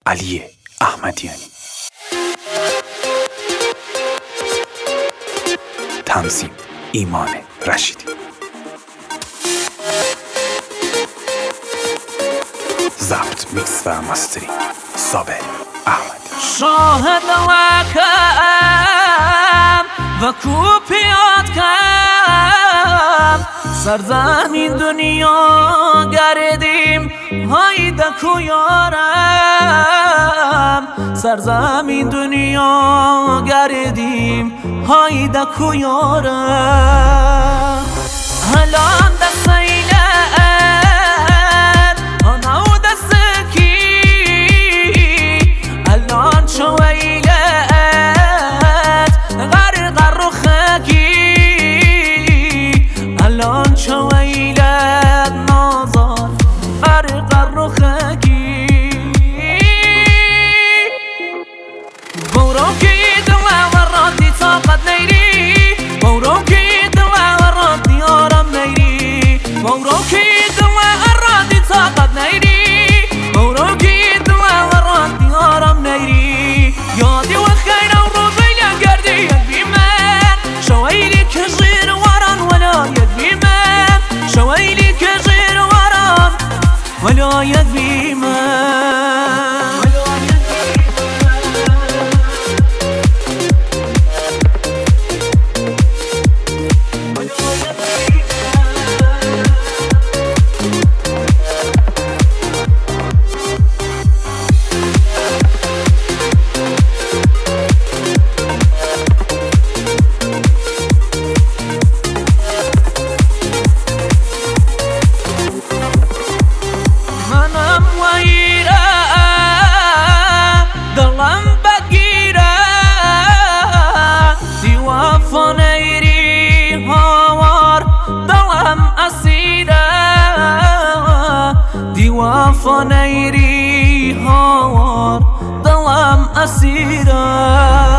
علی احمدیانی. تنظیم ایمان رشیدی. ضبط، میکس و مسترینگ صابر احمدی. شاهد وکم و کوپیات کم سرزمین دنیا گردیم های دکو یارم، سرزمین دنیا گردیم های دکو یارم. الان دست شويلات نظر غرق الرخاكي بوروكي دوا وراتي طاقت نيري، بوروكي دوا وراتي آرام نيري، بوروكي دوا وراتي طاقت نيري، بوروكي دوا وراتي آرام نيري. يادي وخير وروبيلا قردي يدبي من شويلي كجير وران ولا يدبي من شويلي كغير ورام ولا يدري ما. وفنيري هوار ظلام أسيرا.